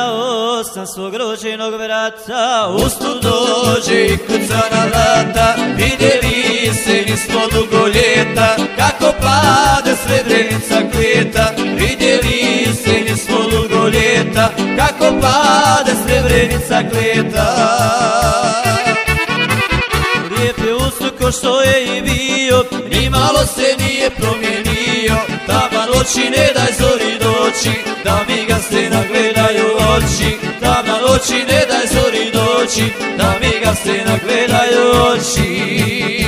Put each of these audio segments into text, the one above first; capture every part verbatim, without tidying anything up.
sanjao sam svog rođenog vrata. Usput dođe i kuca na vrata, vidjeli se nismo dugo ljeta, kako pade Srebrenica kleta. Vidjeli se nismo dugo ljeta, kako pade Srebrenica kleta. Lijep je ustuk ko što je i bio, ni malo se nije promijenio. Taman oči ne daj zori doći, da mi ga se nagledaju oči. Taman oči ne daj zori doći, da mi ga se nagledaju oči.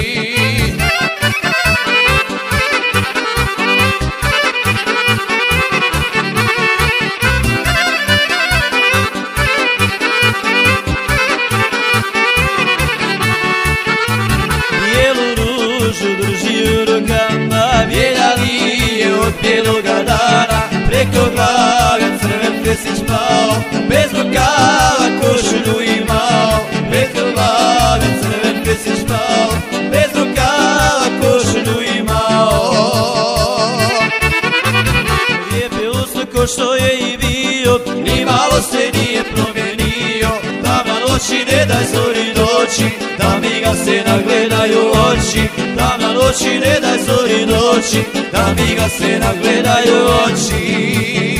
Od bijeloga dana preko glave crven pesić pao, bez rukava košulju imao. Preko glave crven pesić pao, bez rukava košulju imao. lijep je ustuk ko što je i bio, ni malo se nije promijenio. Taman oči ne daj zori doći, da mi ga se nagledaju oči. Taman oči ne daj zori doći, da mi ga se nagledaju oči.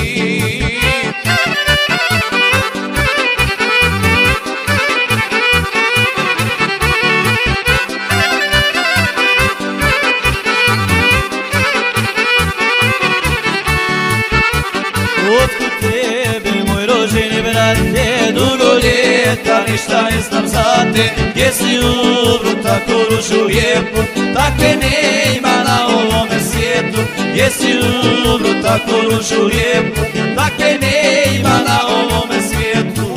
otkud tebe moj rođeni brate, dugo ljeta ništa ne znam za te. Gdje si umro tako ružu lijepu, takve ne ima na ovome svijetu. Gdje si umro tako ružu lijepu, takve ne ima na ovome svijetu.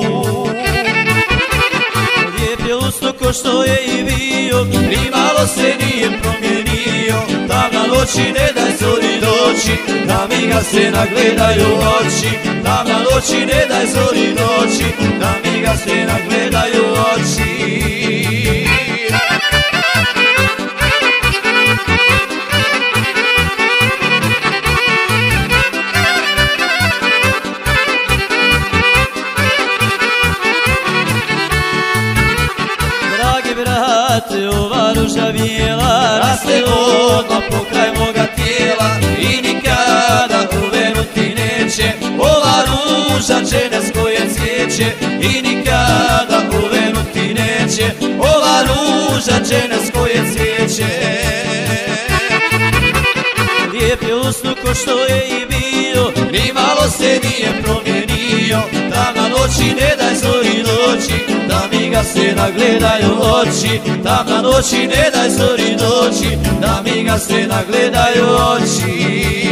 lijep je ustuk ko što je i bio, ni malo se nije promijenio. Taman oči ne daj zori doći, da mi ga se nagledaju oči. Taman oči ne daj zori doći, da mi ga se nagledaju oči. dragi brate, ova ruža bijela raste odmah pokraj moga tijela i nikada u venu ti neće. Ova ruža dženevsko je cvijeće i nikada u venu ti neće. Ova ruža dženevsko je cvijeće. lijep je ustuk ko što je i bio, ni malo se nije promijenio. Taman oči ne daj zori doći, da mi ga se nagledaju oči. Taman oči ne daj zori doći, da mi ga se nagledaju oči.